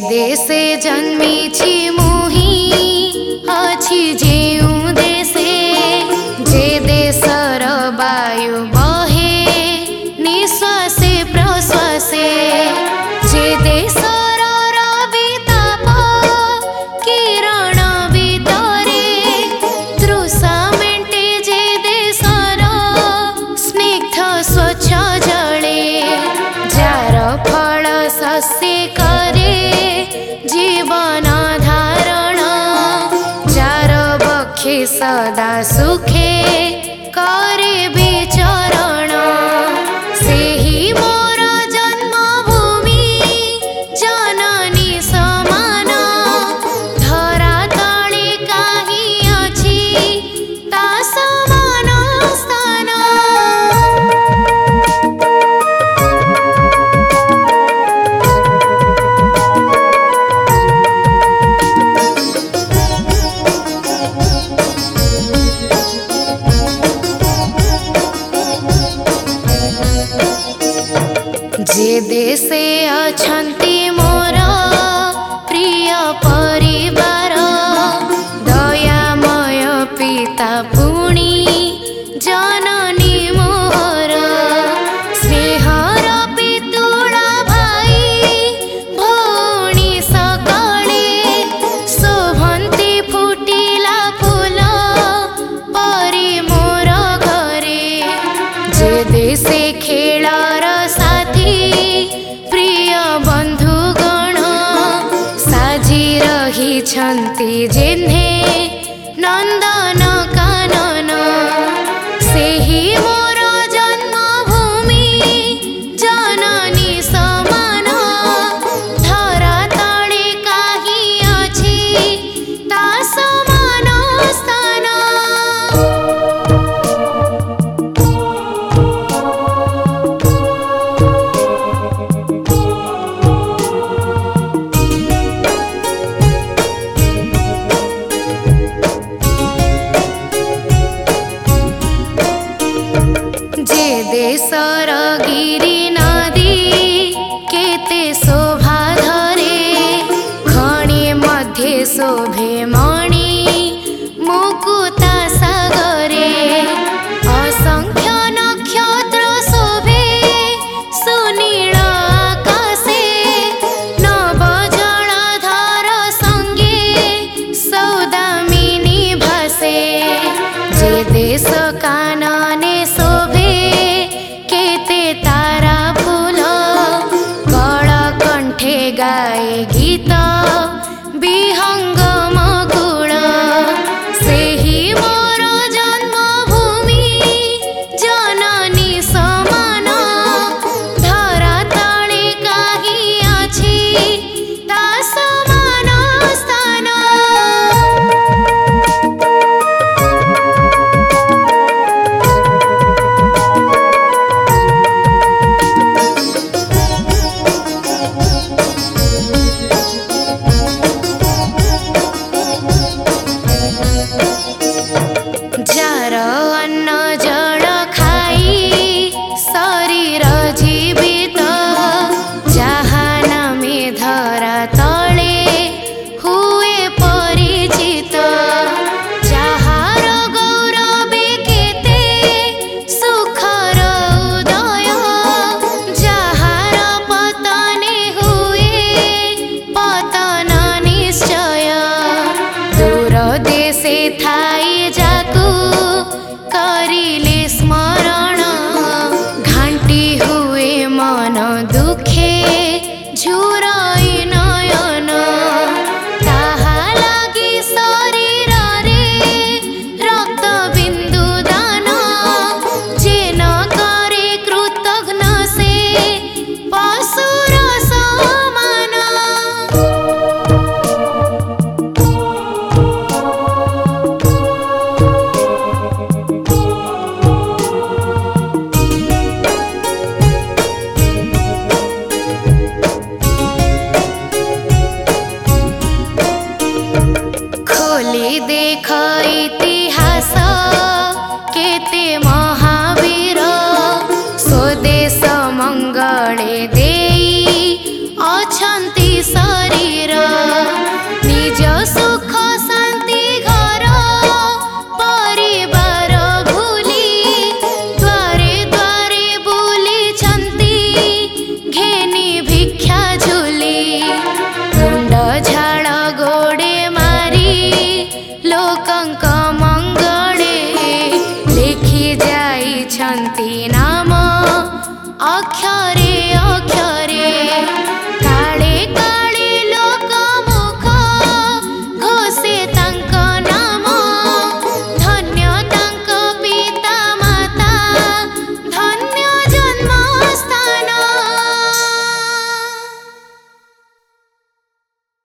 देशे जन्मिछि मुहि अछि जेउ देशे जे देशर वायु बहे निश्वासे प्रश्वासे जे देशर रवि ताप किरण भितरे तृषा मेंटे जे देशर स्निग्ध स्वच्छ जले जार फल शस्य करे जीवन धारण जार बक्षे सदा सुखे करे विचरण सेहि मोर जन्मभूमि जननी समान धरा तले काहि अछि ता समान स्थान। जे देशे अछंती मोर प्रिय परिवार दयामय पिता पुणी जननी मोर स्नेहर पितुळा भाई भौणी सकळे शोभन्ती फुटिला फूल परी मोर घरे जे देशे खेळर साथी प्रिय बंधुगण साजी रहिछन्ति जेन्हे नंदन कानन सेहि मोर जन्मभूमि जननी समान धरा तले काहि अछि ता समान स्थान। जे देशर गिरि नदी केते शोभा धरे खनि मध्ये शोभे मणि मुकुता सागरे असंख्य नक्षत्र शोभे सुनील आकाशे नव जलधर संगे सौदामिनी भासे जे देश कानने शोभे केते तारा फूल कल कंठे गाए गीत विहंगम कुल सेहि मोर जन्मभूमि जननी समान धरा तले काहि अछि ता समान स्थान। जार अन्न जल खाई शरीर जीवित जहान में धरा तले हुए परिचित जहार गौरवे केते सुखर उदय जहार पतने हुए पतन निश्चय दूर देशे थाई जाकू करिले स्मरण घांटी हुए मन दुखे